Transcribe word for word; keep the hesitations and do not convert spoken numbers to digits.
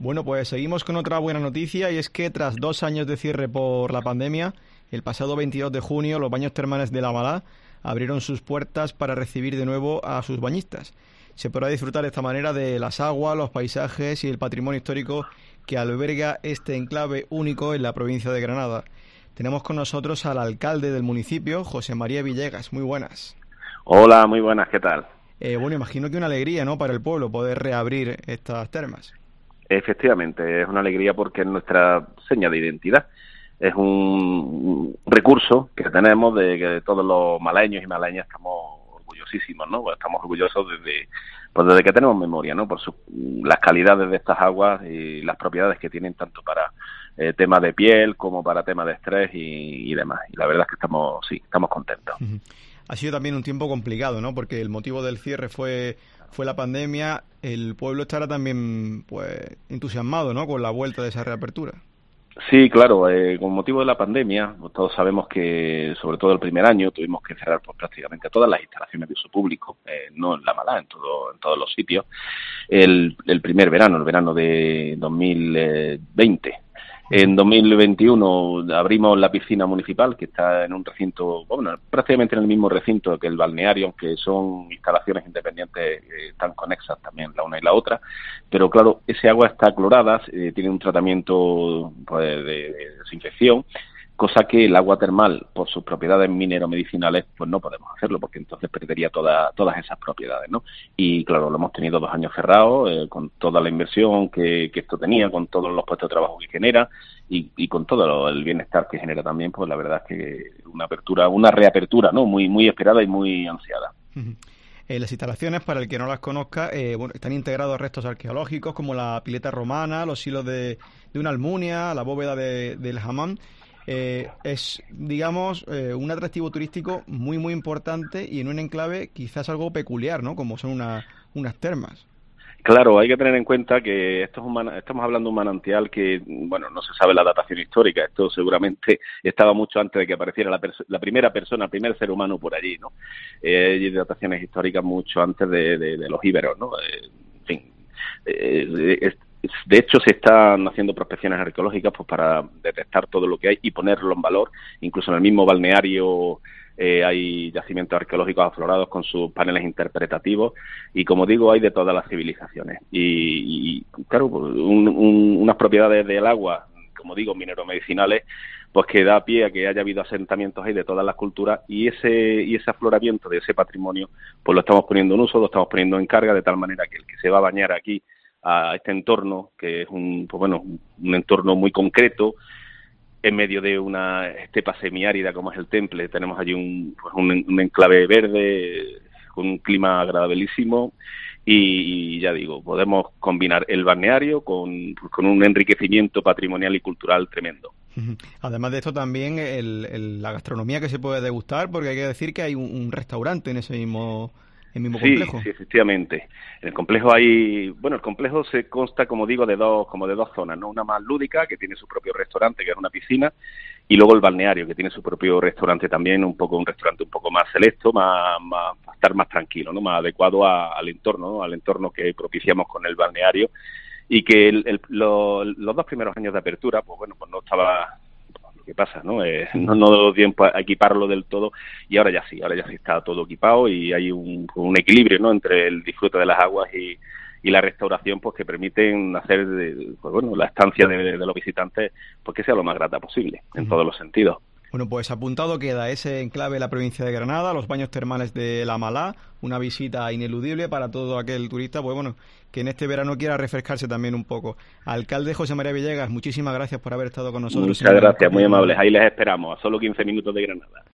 Bueno, pues seguimos con otra buena noticia y es que tras dos años de cierre por la pandemia, el pasado veintidós de junio los baños termales de La Malá abrieron sus puertas para recibir de nuevo a sus bañistas. Se podrá disfrutar de esta manera de las aguas, los paisajes y el patrimonio histórico que alberga este enclave único en la provincia de Granada. Tenemos con nosotros al alcalde del municipio, José María Villegas. Muy buenas. Hola, muy buenas, ¿qué tal? Eh, bueno, imagino que una alegría, ¿no?, para el pueblo poder reabrir estas termas. Efectivamente, es una alegría porque es nuestra seña de identidad. Es un recurso que tenemos de que todos los malaeños y malaeñas estamos orgullosísimos, ¿no? Estamos orgullosos desde, pues desde que tenemos memoria, ¿no? Por su, las calidades de estas aguas y las propiedades que tienen tanto para eh, temas de piel como para temas de estrés y, y demás. Y la verdad es que estamos, sí, estamos contentos. Uh-huh. Ha sido también un tiempo complicado, ¿no? Porque el motivo del cierre fue fue la pandemia. El pueblo estará también, pues, entusiasmado, ¿no?, con la vuelta de esa reapertura. Sí, claro, eh, con motivo de la pandemia, pues todos sabemos que, sobre todo el primer año, tuvimos que cerrar pues, prácticamente todas las instalaciones de uso público, eh, no en La Malá, en, todo, en todos los sitios, el, el primer verano, el verano de dos mil veinte. En dos mil veintiuno abrimos la piscina municipal, que está en un recinto, bueno, prácticamente en el mismo recinto que el balneario, aunque son instalaciones independientes, eh, están conexas también la una y la otra, pero claro, ese agua está clorada, eh, tiene un tratamiento pues, de, de desinfección, cosa que el agua termal, por sus propiedades mineromedicinales, pues no podemos hacerlo, porque entonces perdería toda, todas esas propiedades, ¿no? Y claro, lo hemos tenido dos años cerrados, eh, con toda la inversión que, que esto tenía, con todos los puestos de trabajo que genera, y, y con todo lo, el bienestar que genera también, pues la verdad es que una apertura, una reapertura, ¿no?, muy, muy esperada y muy ansiada. Uh-huh. Eh, las instalaciones, para el que no las conozca, eh, bueno, están integrados restos arqueológicos como la pileta romana, los hilos de, de una almunia, la bóveda de, del hammam. Eh, es, digamos, eh, un atractivo turístico muy, muy importante y en un enclave quizás algo peculiar, ¿no?, como son una, unas termas. Claro, hay que tener en cuenta que esto es un man- estamos hablando de un manantial que, bueno, no se sabe la datación histórica. Esto seguramente estaba mucho antes de que apareciera la, perso- la primera persona, el primer ser humano por allí, ¿no? Eh, hay dataciones históricas mucho antes de, de, de los íberos, ¿no? Eh, en fin, eh, es, de hecho, se están haciendo prospecciones arqueológicas pues para detectar todo lo que hay y ponerlo en valor. Incluso en el mismo balneario eh, hay yacimientos arqueológicos aflorados con sus paneles interpretativos y, como digo, hay de todas las civilizaciones. Y, y claro, un, un, unas propiedades del agua, como digo, mineromedicinales, pues que da pie a que haya habido asentamientos ahí de todas las culturas y ese y ese afloramiento de ese patrimonio, pues lo estamos poniendo en uso, lo estamos poniendo en carga, de tal manera que el que se va a bañar aquí a este entorno, que es un, pues bueno, un entorno muy concreto, en medio de una estepa semiárida como es el Temple. Tenemos allí un, pues un, un enclave verde, con un clima agradabilísimo, y, y ya digo, podemos combinar el balneario con, pues con un enriquecimiento patrimonial y cultural tremendo. Además de esto también el, el, la gastronomía que se puede degustar, porque hay que decir que hay un, un restaurante en ese mismo... ¿El mismo complejo? Sí, sí, efectivamente. En el complejo hay, bueno, el complejo se consta, como digo, de dos, como de dos zonas, ¿no? Una más lúdica, que tiene su propio restaurante, que es una piscina, y luego el balneario, que tiene su propio restaurante también, un poco un restaurante un poco más selecto, más, más para estar más tranquilo, ¿no?, más adecuado a, al entorno, ¿no?, al entorno que propiciamos con el balneario, y que el, el, lo, los dos primeros años de apertura, pues bueno, pues no estaba... ¿Qué pasa, no? Eh, no no dio tiempo a equiparlo del todo y ahora ya sí, ahora ya sí está todo equipado y hay un, un equilibrio, ¿no?, entre el disfrute de las aguas y, y la restauración, pues que permiten hacer, de, pues bueno, la estancia de, de los visitantes, pues que sea lo más grata posible, en uh-huh. todos los sentidos. Bueno, pues apuntado queda ese enclave en la provincia de Granada, los baños termales de La Malá, una visita ineludible para todo aquel turista, pues bueno, que en este verano quiera refrescarse también un poco. Alcalde José María Villegas, muchísimas gracias por haber estado con nosotros. Muchas gracias, muy amables. Ahí les esperamos, a solo quince minutos de Granada.